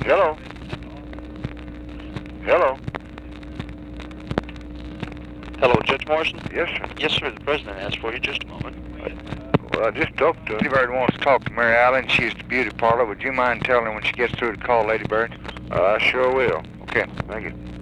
Hello? Hello? Hello, Judge Morrison? Yes, sir. Yes, sir. The president asked for you. Just a moment. Well, I just talked to her. Lady Bird wants to talk to Mary Allen. She's the beauty parlor. Would you mind telling her when she gets through to call Lady Bird? I sure will. Okay, thank you.